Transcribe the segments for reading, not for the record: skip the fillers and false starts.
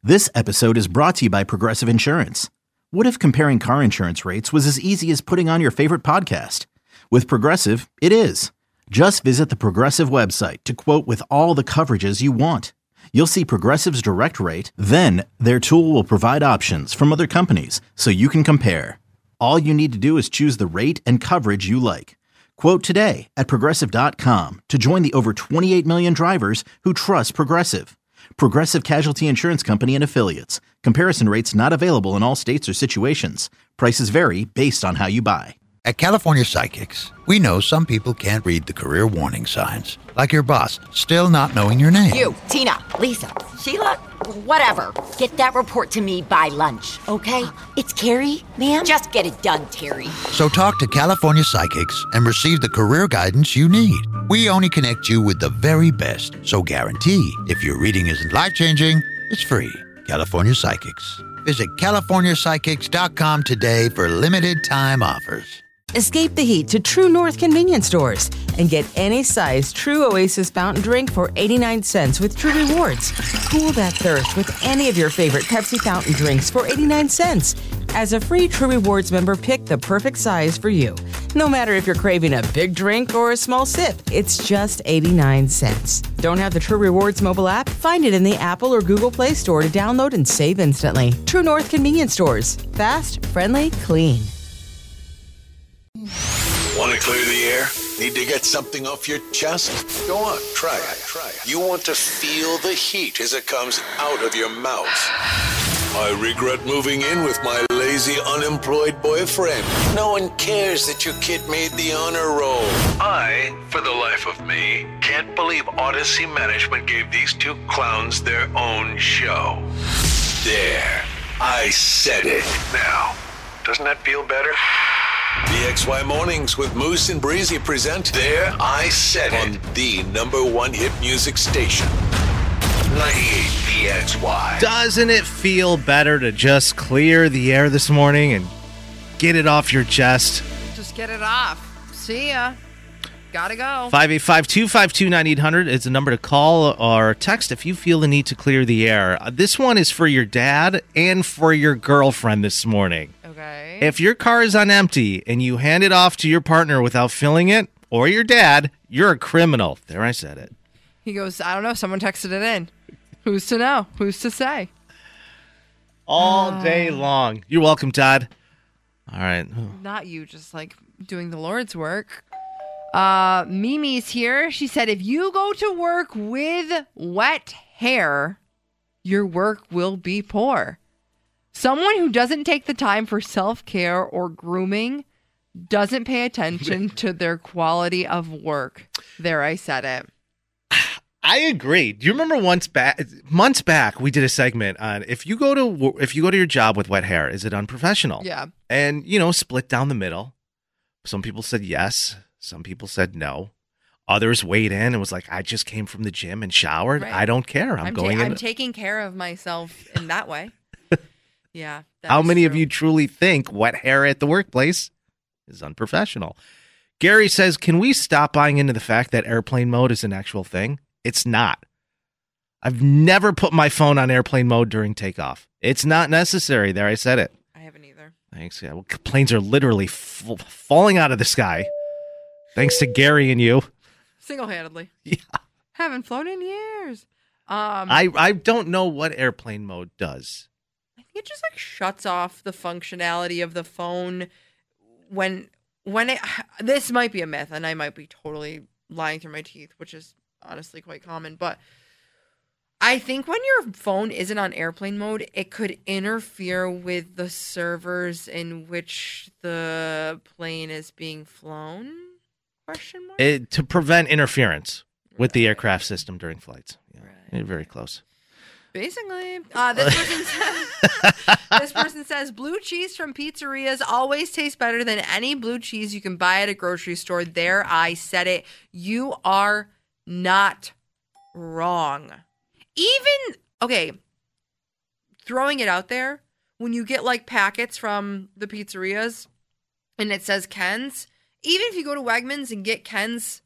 This episode is brought to you by Progressive Insurance. What if comparing car insurance rates was as easy as putting on your favorite podcast? With Progressive, it is. Just visit the Progressive website to quote with all the coverages you want. You'll see Progressive's direct rate, then their tool will provide options from other companies so you can compare. All you need to do is choose the rate and coverage you like. Quote today at Progressive.com to join the over 28 million drivers who trust Progressive. Progressive Casualty Insurance Company and Affiliates. Comparison rates not available in all states or situations. Prices vary based on how you buy. At California Psychics, we know some people can't read the career warning signs. Like your boss, still not knowing your name. You, Tina, Lisa, Sheila, whatever. Get that report to me by lunch, okay? It's Carrie, ma'am. Just get it done, Terry. So talk to California Psychics and receive the career guidance you need. We only connect you with the very best. So guarantee, if your reading isn't life-changing, it's free. California Psychics. Visit CaliforniaPsychics.com today for limited time offers. Escape the heat to True North convenience stores and get any size True Oasis fountain drink for 89 cents with True Rewards. Cool that thirst with any of your favorite Pepsi fountain drinks for 89 cents. As a free True Rewards member, pick the perfect size for you. No matter if you're craving a big drink or a small sip, it's just 89 cents. Don't have the True Rewards mobile app? Find it in the Apple or Google Play Store to download and save instantly. True North convenience stores. Fast, friendly, clean. Want to clear the air? Need to get something off your chest? Go on, try it. You want to feel the heat as it comes out of your mouth. I regret moving in with my lazy, unemployed boyfriend. No one cares that your kid made the honor roll. I, for the life of me, can't believe Odyssey Management gave these two clowns their own show. There, I said it. Now, doesn't that feel better? VXY Mornings with Moose and Breezy present There I Said It on the #1 hit music station. 98 VXY. Doesn't it feel better to just clear the air this morning and get it off your chest? Just get it off. See ya. Gotta go. 585-252-9800 is the number to call or text if you feel the need to clear the air. This one is for your dad and for your girlfriend this morning. Okay. If your car is on empty and you hand it off to your partner without filling it, or your dad, you're a criminal. There, I said it. He goes, I don't know. Someone texted it in. Who's to know? Who's to say? All day long. You're welcome, Todd. All right. Not you, just like doing the Lord's work. Mimi's here. She said, if you go to work with wet hair, your work will be poor. Someone who doesn't take the time for self-care or grooming doesn't pay attention to their quality of work. There, I said it. I agree. Do you remember months back, we did a segment on if you go to your job with wet hair, is it unprofessional? Yeah. And, split down the middle. Some people said yes. Some people said no. Others weighed in and was like, I just came from the gym and showered. Right. I don't care. I'm taking care of myself in that way. Yeah. How many of you truly think wet hair at the workplace is unprofessional? Gary says, can we stop buying into the fact that airplane mode is an actual thing? It's not. I've never put my phone on airplane mode during takeoff. It's not necessary. There, I said it. I haven't either. Thanks. Yeah, well, planes are literally falling out of the sky. Thanks to Gary and you. Single-handedly. Yeah. Haven't flown in years. I don't know what airplane mode does. I think it just shuts off the functionality of the phone when it. This might be a myth, and I might be totally lying through my teeth, which is honestly quite common, but I think when your phone isn't on airplane mode, it could interfere with the servers in which the plane is being flown? Question mark? To prevent interference with the aircraft system during flights. Yeah, right. Very close. Basically, this person says blue cheese from pizzerias always tastes better than any blue cheese you can buy at a grocery store. There, I said it. You are not wrong. Even, okay, throwing it out there, when you get packets from the pizzerias and it says Ken's, even if you go to Wegmans and get Ken's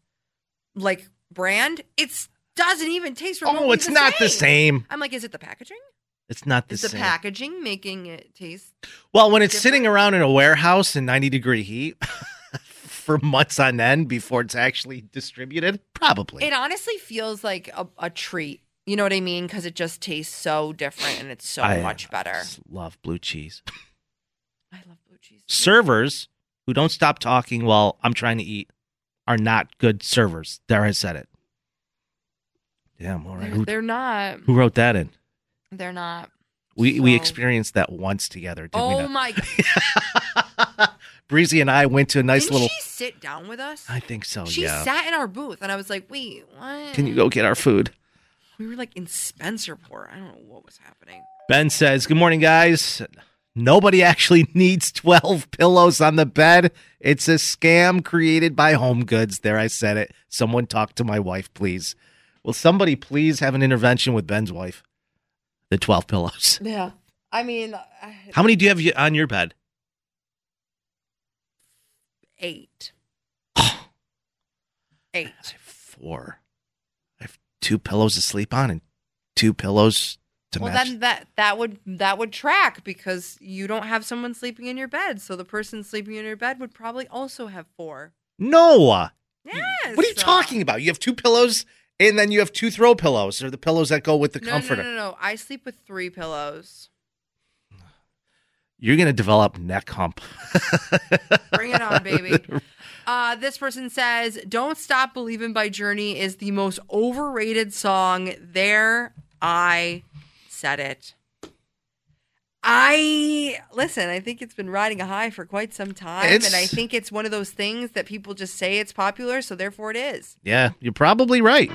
brand, it doesn't even taste remotely it's not the same. I'm like, is it the packaging? It's not the Is the same. packaging making it taste? Well, when it's different? sitting around in a warehouse in 90-degree heat for months on end before it's actually distributed, probably. It honestly feels like a treat. You know what I mean? Because it just tastes so different and it's so much better. I just love blue cheese. I love blue cheese. Servers who don't stop talking while I'm trying to eat are not good servers. There, I said it. Damn, all right. They're not. Who wrote that in? They're not. We So- experienced that once together, didn't we? Oh not? my God. Breezy and I went to a nice Didn't little. she sit down with us? I think so. She yeah. sat in our booth and I was like, wait, what? Can you go get our food? We were like in Spencerport. I don't know what was happening. Ben says, "Good morning, guys. Nobody actually needs 12 pillows on the bed. It's a scam created by Home Goods." There, I said it. Someone talk to my wife, please. Will somebody please have an intervention with Ben's wife? The 12 pillows. Yeah. I mean, How many do you have on your bed? 8. 8. I have 4. I have 2 pillows to sleep on and 2 pillows to Well, match. then that would track because you don't have someone sleeping in your bed. So the person sleeping in your bed would probably also have 4. No. Yes. What are you talking about? You have 2 pillows and then you have 2 throw pillows, or the pillows that go with the comforter. No. I sleep with 3 pillows. You're going to develop neck hump. Bring it on, baby. This person says, "Don't Stop Believin' by Journey is the most overrated song." There, I said it. I think it's been riding a high for quite some time. It's- And I think it's one of those things that people just say it's popular, so therefore it is. Yeah, you're probably right.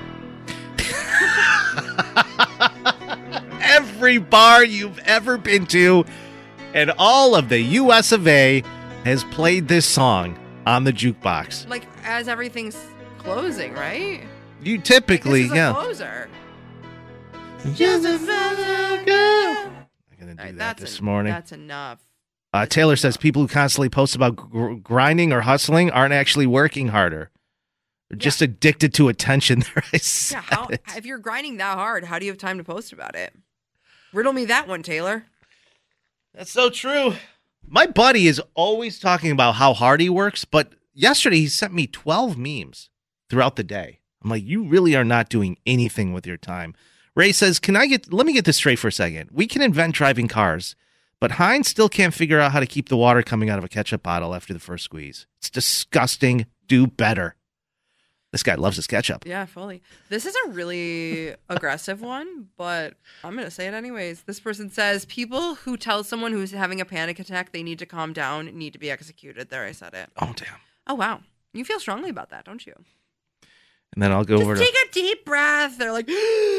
Every bar you've ever been to and all of the US of A has played this song on the jukebox. Like, as everything's closing, right? You typically, This is a closer. Just a fellow girl. I'm going to do All right, that this morning. That's enough. Taylor says people who constantly post about grinding or hustling aren't actually working harder. They're just addicted to attention. There, I said it. If you're grinding that hard, how do you have time to post about it? Riddle me that one, Taylor. That's so true. My buddy is always talking about how hard he works, but yesterday he sent me 12 memes throughout the day. I'm like, you really are not doing anything with your time. Ray says, let me get this straight for a second. We can invent driving cars, but Heinz still can't figure out how to keep the water coming out of a ketchup bottle after the first squeeze. It's disgusting. Do better. This guy loves his ketchup. Yeah, fully. This is a really aggressive one, but I'm going to say it anyways. This person says, people who tell someone who's having a panic attack they need to calm down need to be executed. There, I said it. Oh, damn. Oh, wow. You feel strongly about that, don't you? And then I'll go over to... Take a deep breath. They're like...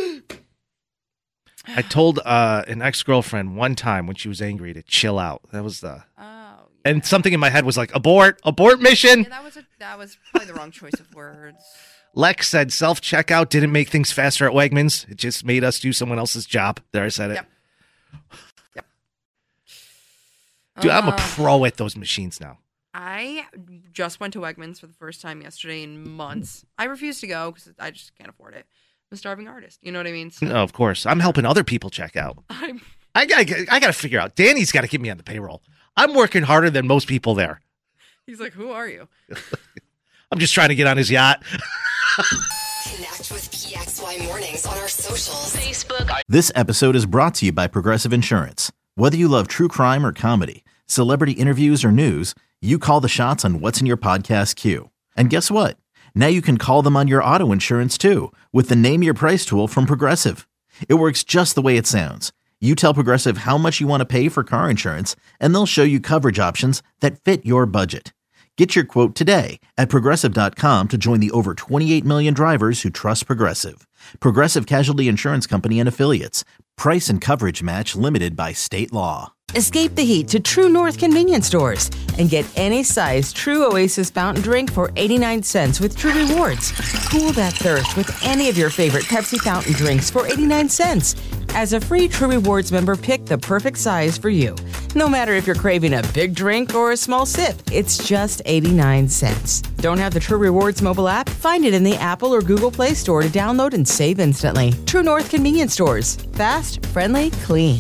I told an ex-girlfriend one time when she was angry to chill out. That was the... And something in my head was like, abort mission. Yeah, that was probably the wrong choice of words. Lex said self-checkout didn't make things faster at Wegmans. It just made us do someone else's job. There, I said it. Yep. Dude, I'm a pro at those machines now. I just went to Wegmans for the first time yesterday in months. I refuse to go because I just can't afford it. I'm a starving artist. You know what I mean? So No, of course. I'm helping other people check out. I gotta figure out. Danny's got to get me on the payroll. I'm working harder than most people there. He's like, who are you? I'm just trying to get on his yacht. Connect with PXY Mornings on our socials. Facebook. This episode is brought to you by Progressive Insurance. Whether you love true crime or comedy, celebrity interviews or news, you call the shots on what's in your podcast queue. And guess what? Now you can call them on your auto insurance too with the Name Your Price tool from Progressive. It works just the way it sounds. You tell Progressive how much you want to pay for car insurance, and they'll show you coverage options that fit your budget. Get your quote today at Progressive.com to join the over 28 million drivers who trust Progressive. Progressive Casualty Insurance Company and Affiliates. Price and coverage match limited by state law. Escape the heat to True North convenience stores and get any size True Oasis fountain drink for 89 cents with True Rewards. Cool that thirst with any of your favorite Pepsi fountain drinks for 89 cents. As a free True Rewards member, pick the perfect size for you. No matter if you're craving a big drink or a small sip, it's just 89 cents. Don't have the True Rewards mobile app? Find it in the Apple or Google Play Store to download and save instantly. True North Convenience Stores. Fast, friendly, clean.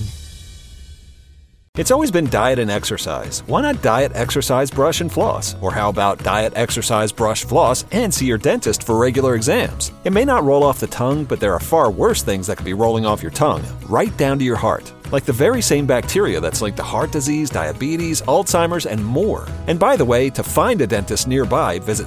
It's always been diet and exercise. Why not diet, exercise, brush, and floss? Or how about diet, exercise, brush, floss, and see your dentist for regular exams? It may not roll off the tongue, but there are far worse things that could be rolling off your tongue, right down to your heart. Like the very same bacteria that's linked to heart disease, diabetes, Alzheimer's, and more. And by the way, to find a dentist nearby, visit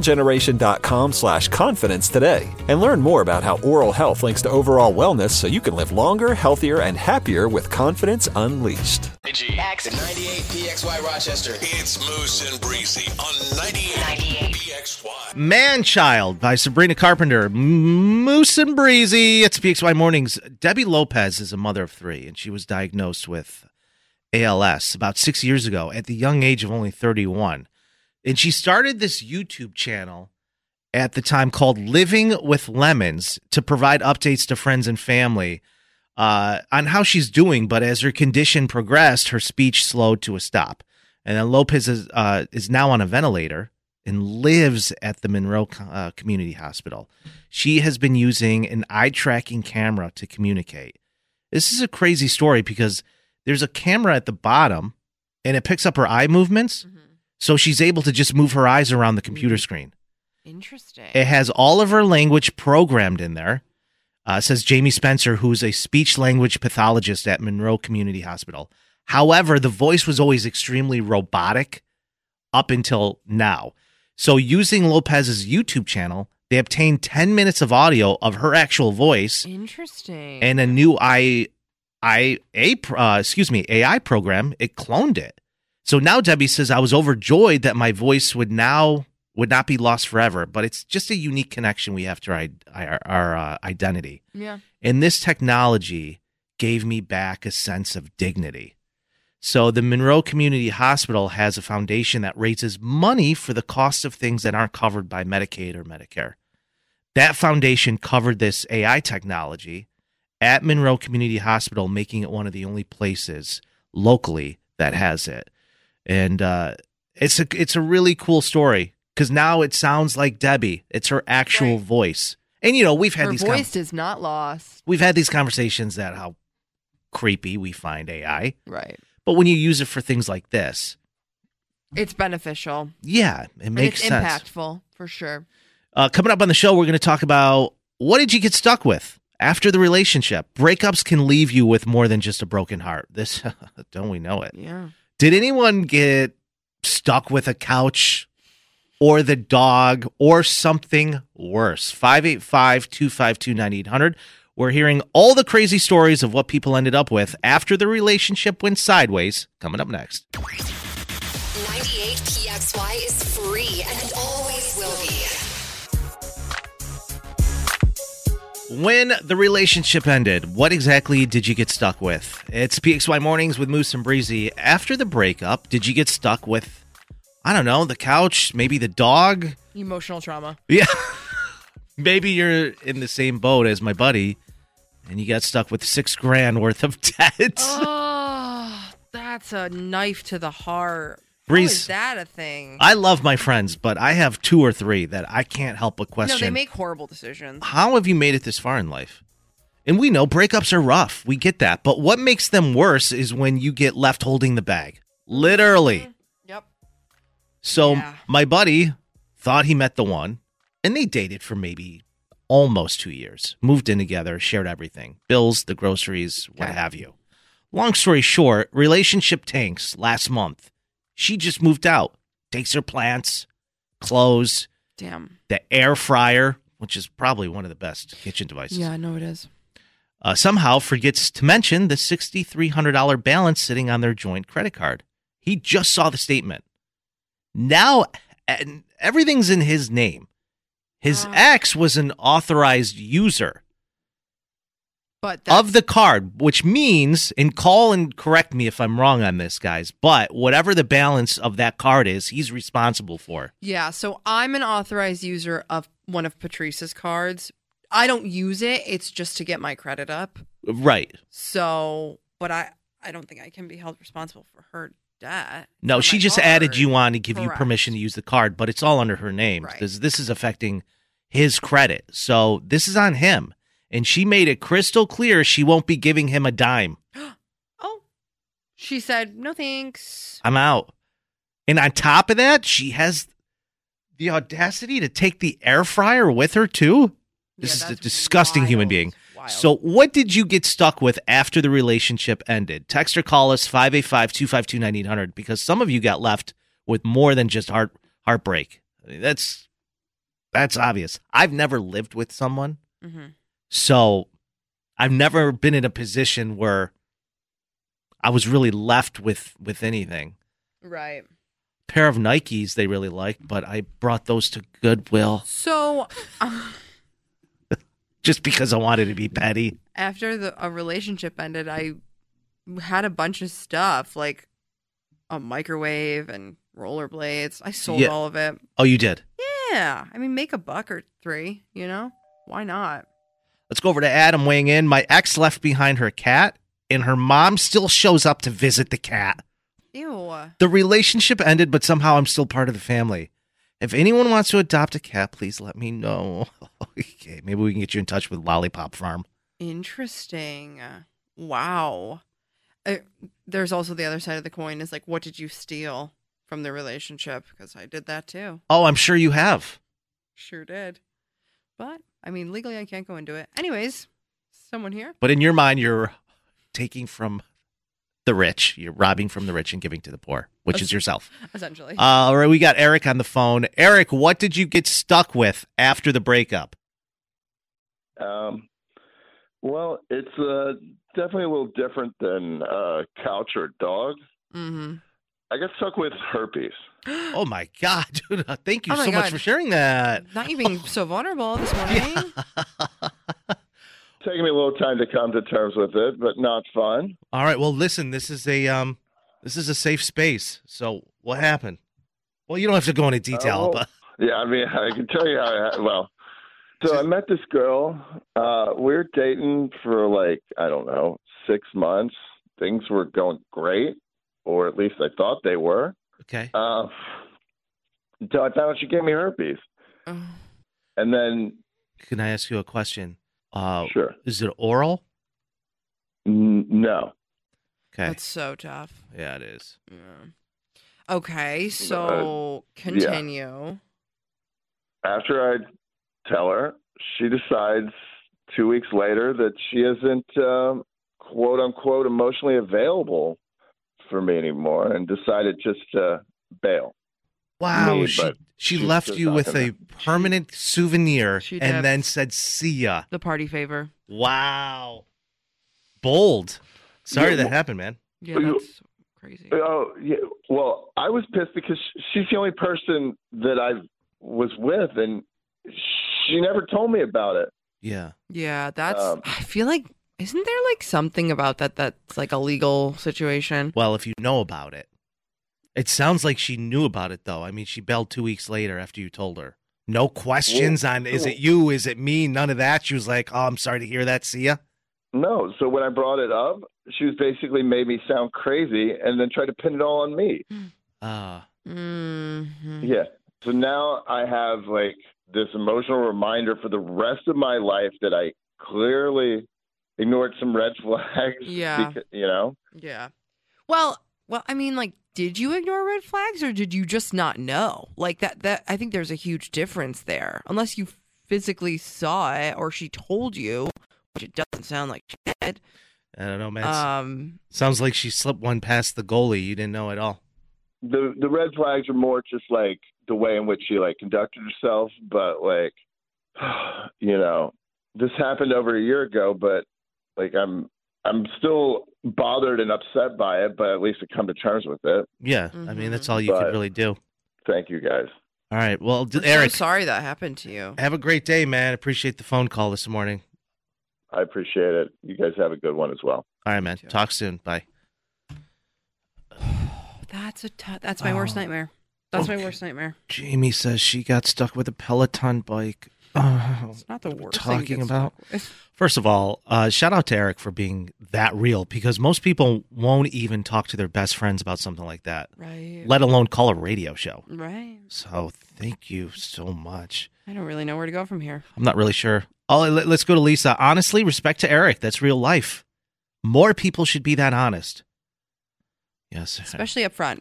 smilegeneration.com/confidence today and learn more about how oral health links to overall wellness so you can live longer, healthier, and happier with confidence unleashed. Next. 98 PXY Rochester. It's Moose and Breezy on 98 PXY. Man-Child by Sabrina Carpenter. Moose and Breezy. It's PXY Mornings. Debbie Lopez is a mother of 3, and she was diagnosed with ALS about 6 years ago at the young age of only 31. And she started this YouTube channel at the time called Living with Lemons to provide updates to friends and family on how she's doing. But as her condition progressed, her speech slowed to a stop. And then Lopez is now on a ventilator and lives at the Monroe Community Hospital. She has been using an eye tracking camera to communicate. This is a crazy story because there's a camera at the bottom and it picks up her eye movements. Mm-hmm. So she's able to just move her eyes around the computer screen. Interesting. It has all of her language programmed in there. Says Jamie Spencer, who's a speech language pathologist at Monroe Community Hospital. However, the voice was always extremely robotic up until now. So using Lopez's YouTube channel, they obtained 10 minutes of audio of her actual voice. Interesting. And a new AI program. It cloned it. So now Debbie says, I was overjoyed that my voice would not be lost forever, but it's just a unique connection we have to our identity. Yeah. And this technology gave me back a sense of dignity. So the Monroe Community Hospital has a foundation that raises money for the cost of things that aren't covered by Medicaid or Medicare. That foundation covered this AI technology at Monroe Community Hospital, making it one of the only places locally that has it. And it's a really cool story because now it sounds like Debbie. It's her actual voice. And, we've had her these voice is not lost. We've had these conversations that how creepy we find AI. Right. But when you use it for things like this, it's beneficial. Yeah, it makes sense. It's impactful, for sure. Coming up on the show, we're going to talk about what did you get stuck with after the relationship? Breakups can leave you with more than just a broken heart. This, don't we know it? Yeah. Did anyone get stuck with a couch or the dog or something worse? 585-252-9800. We're hearing all the crazy stories of what people ended up with after the relationship went sideways. Coming up next. 98 PXY is free and always will be. When the relationship ended, what exactly did you get stuck with? It's PXY Mornings with Moose and Breezy. After the breakup, did you get stuck with, I don't know, the couch, maybe the dog? Emotional trauma. Yeah. Maybe you're in the same boat as my buddy, and you got stuck with $6,000 worth of debt. Oh, that's a knife to the heart. Breeze, how is that a thing? I love my friends, but I have 2 or 3 that I can't help but question. No, they make horrible decisions. How have you made it this far in life? And we know breakups are rough. We get that. But what makes them worse is when you get left holding the bag. Literally. Mm-hmm. Yep. So my buddy thought he met the one, and they dated for maybe almost 2 years. Moved in together, shared everything. Bills, the groceries, what have you. Long story short, relationship tanks last month. She just moved out. Takes her plants, clothes. Damn. The air fryer, which is probably one of the best kitchen devices. Yeah, I know it is. Somehow forgets to mention the $6,300 balance sitting on their joint credit card. He just saw the statement. Now everything's in his name. His ex was an authorized user of the card, which means, and call and correct me if I'm wrong on this, guys, but whatever the balance of that card is, he's responsible for. Yeah, so I'm an authorized user of one of Patrice's cards. I don't use it. It's just to get my credit up. Right. So, but I don't think I can be held responsible for her debt. No, for she my just card. added you on to give you Correct. permission to use the card, but it's all under her name Right. because this is affecting his credit. So this is on him. And she made it crystal clear she won't be giving him a dime. Oh, she said, no thanks. I'm out. And on top of that, she has the audacity to take the air fryer with her too. This is a that's disgusting human wild. being. Wild. So what did you get stuck with after the relationship ended? Text or call us 585-252-9800 because some of you got left with more than just heartbreak. I mean, that's obvious. I've never lived with someone. Mm-hmm. So I've never been in a position where I was really left with anything. Right. Pair of Nikes they really liked, but I brought those to Goodwill So just because I wanted to be petty. after a relationship ended, I had a bunch of stuff like a microwave and rollerblades. I sold Yeah. all of it. Oh, you did? Yeah. I mean, make a buck or three, Why not? Let's go over to Adam weighing in. My ex left behind her cat, and her mom still shows up to visit the cat. Ew. The relationship ended, but somehow I'm still part of the family. If anyone wants to adopt a cat, please let me know. Okay, maybe we can get you in touch with Lollipop Farm. Interesting. Wow. There's also the other side of the coin is like, what did you steal from the relationship? Because I did that too. Oh, I'm sure you have. Sure did. But, I mean, legally I can't go into it. Anyways, someone here? But in your mind, you're taking from the rich. You're robbing from the rich and giving to the poor, which is yourself. Essentially. All right, we got Eric on the phone. Eric, what did you get stuck with after the breakup? Well, it's definitely a little different than couch or dog. Mm-hmm. I got stuck with herpes. Oh, my God, dude. Thank you Oh my so much God. for sharing that. Not you being so vulnerable this morning. Taking me a little time to come to terms with it, but not fun. All right, well, listen, this is a safe space. So what happened? Well, you don't have to go into detail, but Yeah, I mean, I can tell you how. So I met this girl. We were dating for 6 months. Things were going great, or at least I thought they were. okay. Until I found out she gave me herpes. Oh. And then, Can I ask you a question? sure. Is it oral? No. Okay. That's so tough. Yeah, it is. Yeah. Okay, so continue. After I tell her, she decides 2 weeks later that she isn't, quote unquote, emotionally available for me anymore and decided just to bail. Wow, Me, she but she she's left just you not with gonna- a permanent souvenir She and did. then said, "See ya." The party favor. Wow, bold. Sorry Yeah, that well- happened, man. Yeah, that's crazy. Oh, yeah. Well, I was pissed because she's the only person that I was with, and she never told me about it. Yeah. Yeah, that's. Um, I feel like isn't there like something about that that's like a legal situation? Well, if you know about it, it sounds like she knew about it, though. I mean, she bailed 2 weeks later after you told her. No questions on is it you, is it me? None of that. She was like, "Oh, I'm sorry to hear that. See ya." No. So when I brought it up, she was basically made me sound crazy and then tried to pin it all on me. Mm-hmm. Yeah. So now I have this emotional reminder for the rest of my life that I clearly ignored some red flags. Yeah. Because, Yeah. Well, I mean, like, did you ignore red flags or did you just not know? Like that I think there's a huge difference there. Unless you physically saw it or she told you, which it doesn't sound like she did. I don't know, man. Sounds like she slipped one past the goalie. You didn't know at all. The red flags are more just the way in which she conducted herself. But this happened over a year ago, but I'm still bothered and upset by it, but at least I come to terms with it. Yeah, I mean, that's all you could But- really do. Thank you, guys. All right. Well, I'm Eric, so sorry that happened to you. have a great day, man. Appreciate the phone call this morning. I appreciate it. You guys have a good one as well. All right, man. Talk soon. Bye. That's my worst nightmare. That's my worst nightmare. Jamie says she got stuck with a Peloton bike. It's not the worst thing talking to about. talk with. First of all, shout out to Eric for being that real, because most people won't even talk to their best friends about something like that, Right. let alone call a radio show. Right. So thank you so much. I don't really know where to go from here. I'm not really sure. Oh, let's go to Lisa. Honestly, respect to Eric. That's real life. More people should be that honest. Yes. Especially up front.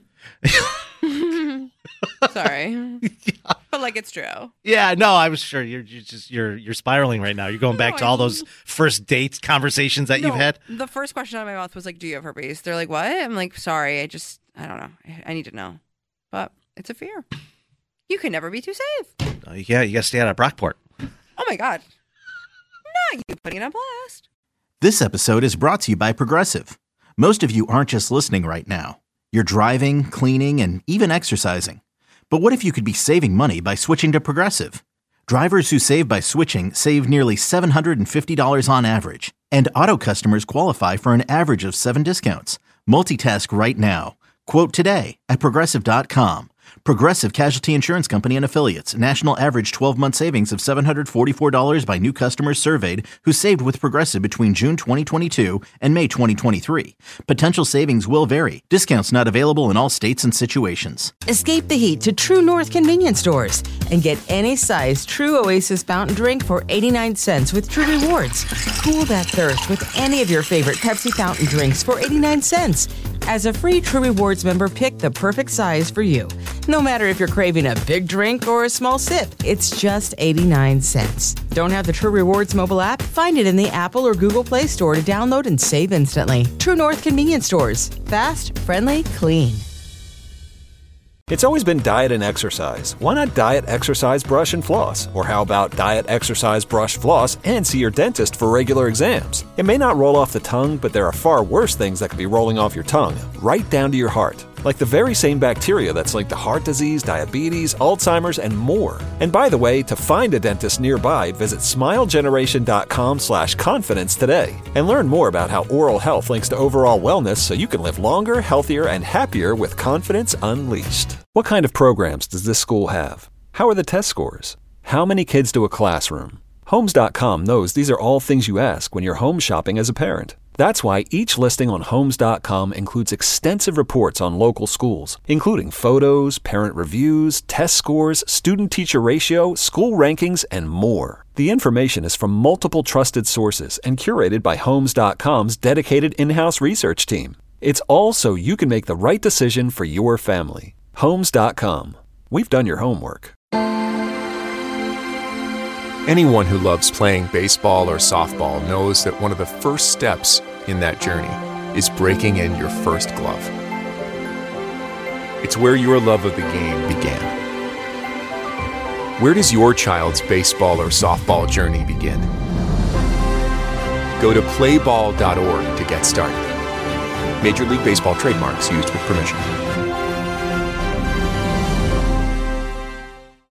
Sorry. But like it's true. Yeah, no, I was sure you're spiraling right now. You're going back to all those first dates conversations that you've had. The first question out of my mouth was like, do you have herpes? They're like, what? I'm like, sorry, I don't know. I need to know. But it's a fear. You can never be too safe. Yeah, you got to stay out of Brockport. Oh my God. Not you putting it on blast. This episode is brought to you by Progressive. Most of you aren't just listening right now. You're driving, cleaning, and even exercising. But what if you could be saving money by switching to Progressive? Drivers who save by switching save nearly $750 on average. And auto customers qualify for an average of 7 discounts. Multitask right now. Quote today at Progressive.com. Progressive Casualty Insurance Company and Affiliates. National average 12-month savings of $744 by new customers surveyed who saved with Progressive between June 2022 and May 2023. Potential savings will vary. Discounts not available in all states and situations. Escape the heat to True North convenience stores and get any size True Oasis fountain drink for 89 cents with True Rewards. Cool that thirst with any of your favorite Pepsi fountain drinks for 89 cents. As a free True Rewards member, pick the perfect size for you. No matter if you're craving a big drink or a small sip, it's just 89 cents. Don't have the True Rewards mobile app? Find it in the Apple or Google Play Store to download and save instantly. True North convenience stores. Fast, friendly, clean. It's always been diet and exercise. Why not diet, exercise, brush, and floss? Or how about diet, exercise, brush, floss, and see your dentist for regular exams? It may not roll off the tongue, but there are far worse things that could be rolling off your tongue, right down to your heart. Like the very same bacteria that's linked to heart disease, diabetes, Alzheimer's, and more. And by the way, to find a dentist nearby, visit smilegeneration.com/confidence today and learn more about how oral health links to overall wellness so you can live longer, healthier, and happier with confidence unleashed. What kind of programs does this school have? How are the test scores? How many kids do a classroom? Homes.com knows these are all things you ask when you're home shopping as a parent. That's why each listing on Homes.com includes extensive reports on local schools, including photos, parent reviews, test scores, student-teacher ratio, school rankings, and more. The information is from multiple trusted sources and curated by Homes.com's dedicated in-house research team. It's all so you can make the right decision for your family. Homes.com. We've done your homework. Anyone who loves playing baseball or softball knows that one of the first steps in that journey is breaking in your first glove. It's where your love of the game began. Where does your child's baseball or softball journey begin? Go to playball.org to get started. Major League Baseball trademarks used with permission.